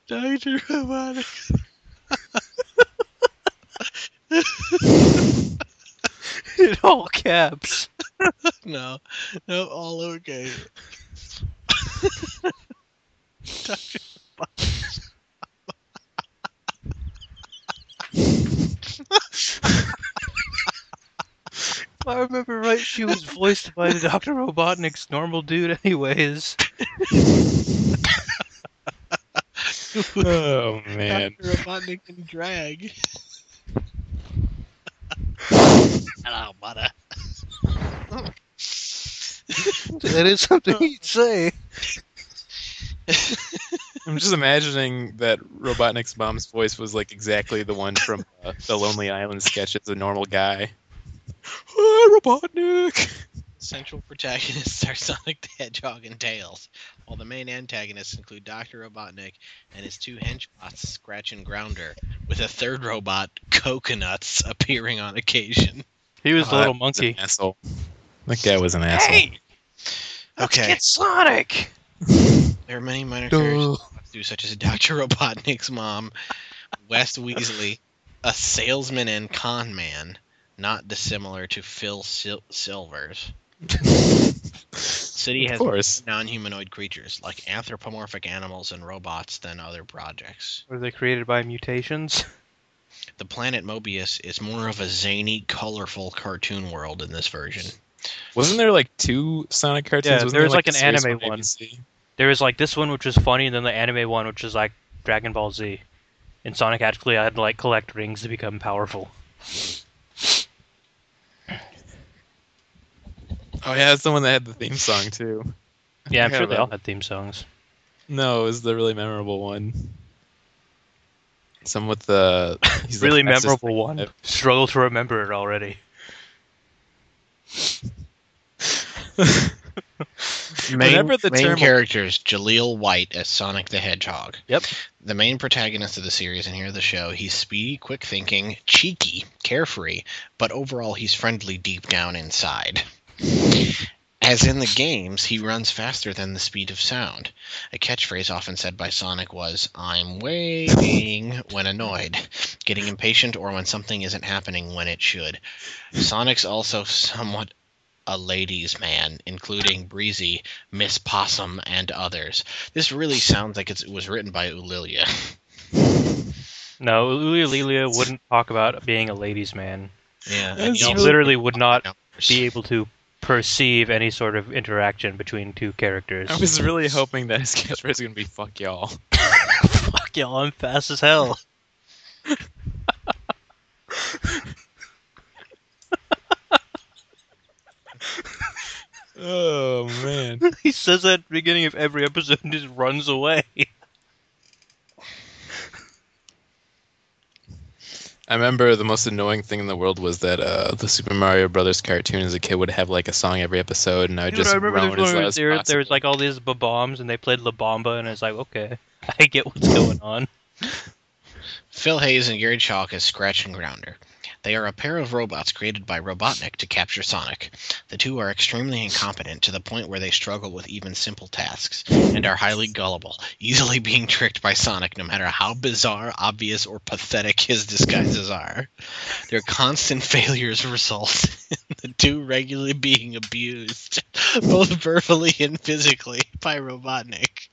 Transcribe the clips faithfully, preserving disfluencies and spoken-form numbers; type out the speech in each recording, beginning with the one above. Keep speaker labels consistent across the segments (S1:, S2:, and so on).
S1: Doctor Robotnik.
S2: In all caps.
S1: No, no, all okay. Doctor Robotnik.
S2: If I remember right, she was voiced by the Doctor Robotnik's normal dude anyways.
S3: Oh man.
S1: Doctor Robotnik in drag. Hello, mother.
S2: That is something you'd say.
S3: I'm just imagining that Robotnik's mom's voice was like exactly the one from uh, the Lonely Island sketch as a normal guy. Hi, Robotnik.
S1: Central protagonists are Sonic the Hedgehog and Tails, while the main antagonists include Doctor Robotnik and his two henchbots, Scratch and Grounder, with a third robot, Coconuts, appearing on occasion.
S2: He was
S3: Oh,
S2: the little
S3: that was an
S2: monkey.
S3: asshole. That guy was an asshole.
S2: Hey! Let's
S1: Okay.
S2: get Sonic!
S1: There are many minor
S2: Duh.
S1: characters, such as Doctor Robotnik's mom, West Weasley, a salesman and con man, not dissimilar to Phil Sil- Silvers. City
S3: Of
S1: has
S3: course.
S1: more non-humanoid creatures, like anthropomorphic animals and robots, than other projects.
S2: Were they created by mutations?
S1: The planet Mobius is more of a zany, colorful cartoon world in this version.
S3: Wasn't there like two Sonic cartoons?
S2: Yeah,
S3: Wasn't
S2: there was like
S3: a
S2: an
S3: series
S2: anime
S3: on
S2: one.
S3: A B C?
S2: There was like this one, which was funny, and then the anime one, which is like Dragon Ball Z. And Sonic actually had to like collect rings to become powerful.
S3: Oh yeah, that's the one that had the theme song too.
S2: Yeah, I'm
S3: forgot
S2: sure they
S3: about
S2: all
S3: it.
S2: had theme songs.
S3: No, it was the really memorable one. Some with the he's the
S2: Really
S3: fastest
S2: memorable
S3: thing
S2: one.
S3: alive.
S2: Struggle to remember it already.
S1: Main,
S3: Whenever the
S1: main
S3: term
S1: characters, Jaleel White as Sonic the Hedgehog.
S2: Yep.
S1: The main protagonist of the series and here of the show, he's speedy, quick-thinking, cheeky, carefree, but overall he's friendly deep down inside. As in the games, he runs faster than the speed of sound. A catchphrase often said by Sonic was, "I'm waiting," when annoyed, getting impatient, or when something isn't happening when it should. Sonic's also somewhat a ladies' man, including Breezy, Miss Possum, and others. This really sounds like it's, it was written by Ulilia.
S2: No, Ulia Lilia wouldn't talk about being a ladies' man.
S1: Yeah,
S3: That's
S1: and he
S2: He
S1: also
S2: literally would not
S1: numbers.
S2: be able to perceive any sort of interaction between two characters.
S3: I was really hoping that his catchphrase was gonna be "fuck y'all."
S2: Fuck y'all, I'm fast as hell.
S3: Oh man.
S2: He says that at the beginning of every episode and just runs away.
S3: I remember the most annoying thing in the world was that uh, the Super Mario Brothers cartoon as a kid would have like a song every episode, and I would
S2: Dude,
S3: just
S2: I remember
S3: groan
S2: there's
S3: as
S2: one
S3: loud
S2: where
S3: as
S2: there, there
S3: possible.
S2: was like all these bombs and they played La Bamba and it's like, okay, I get what's going on.
S1: Phil Hayes and Gary Chalk as Scratch and Grounder. They are a pair of robots created by Robotnik to capture Sonic. The two are extremely incompetent to the point where they struggle with even simple tasks, and are highly gullible, easily being tricked by Sonic no matter how bizarre, obvious, or pathetic his disguises are. Their constant failures result in the two regularly being abused, both verbally and physically, by Robotnik.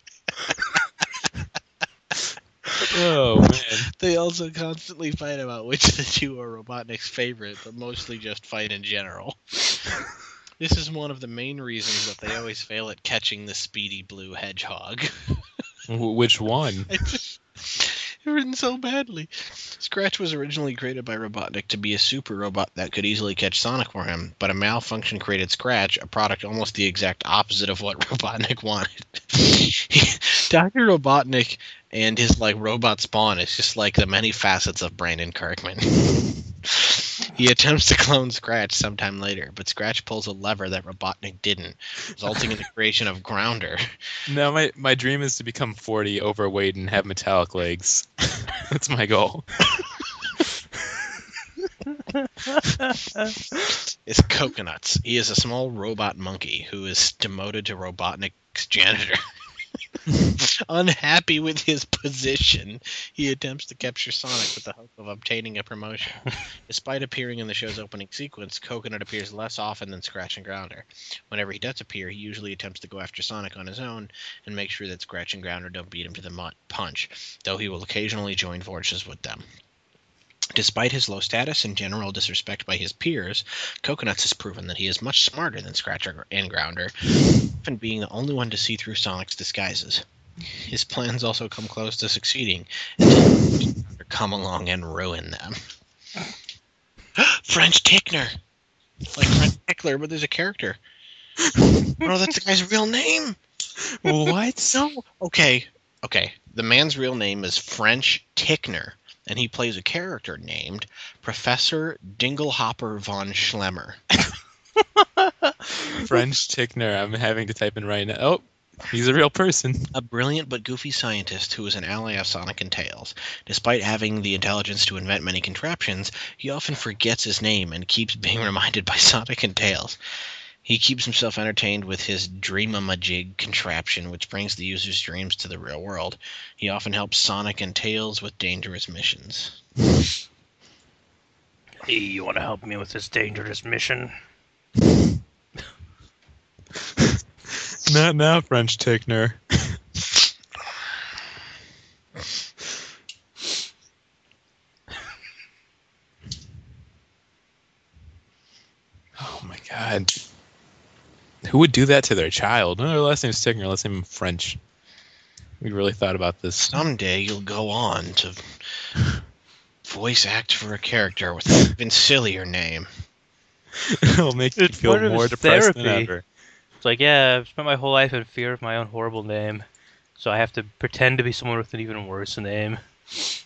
S3: Oh man.
S1: They also constantly fight about which of the two are Robotnik's favorite, but mostly just fight in general. This is one of the main reasons that they always fail at catching the speedy blue hedgehog.
S3: W- which one?
S1: I just written so badly. Scratch was originally created by Robotnik to be a super robot that could easily catch Sonic for him, but a malfunction created Scratch, a product almost the exact opposite of what Robotnik wanted. Doctor Robotnik and his like robot spawn is just like the many facets of Brandon Kirkman. He attempts to clone Scratch sometime later, but Scratch pulls a lever that Robotnik didn't, resulting in the creation of Grounder.
S3: No, my my dream is to become forty, overweight, and have metallic legs. That's my goal.
S1: It's Coconuts. He is a small robot monkey who is demoted to Robotnik's janitor. Unhappy with his position, he attempts to capture Sonic with the hope of obtaining a promotion. Despite appearing in the show's opening sequence, Coconut appears less often than Scratch and Grounder. Whenever he does appear, he usually attempts to go after Sonic on his own and make sure that Scratch and Grounder don't beat him to the mu- punch, though he will occasionally join forces with them. Despite his low status and general disrespect by his peers, Coconuts has proven that he is much smarter than Scratch and Grounder, often being the only one to see through Sonic's disguises. His plans also come close to succeeding until Grounder come along and ruin them. French Tickner! Like French Tickler, but there's a character. No, that's the guy's real name!
S3: What?
S1: No. Okay, okay. The man's real name is French Tickner, and he plays a character named Professor Dinglehopper von Schlemmer.
S3: French Tickner. I'm having to type in right now. Oh, he's a real person.
S1: A brilliant but goofy scientist who is an ally of Sonic and Tails. Despite having the intelligence to invent many contraptions, he often forgets his name and keeps being reminded by Sonic and Tails. He keeps himself entertained with his Dream-a-Majig contraption, which brings the user's dreams to the real world. He often helps Sonic and Tails with dangerous missions.
S2: Hey, you want to help me with this dangerous mission?
S3: Not now, French Tickner. Oh my god. Who would do that to their child? No, their last name's Tickner, last name French. We really thought about this.
S1: Someday you'll go on to voice act for a character with an even sillier name.
S3: It'll make you
S2: It's
S3: feel
S2: part of
S3: more
S2: his
S3: depressed than
S2: therapy.
S3: ever.
S2: It's like, yeah, I've spent my whole life in fear of my own horrible name, so I have to pretend to be someone with an even worse name.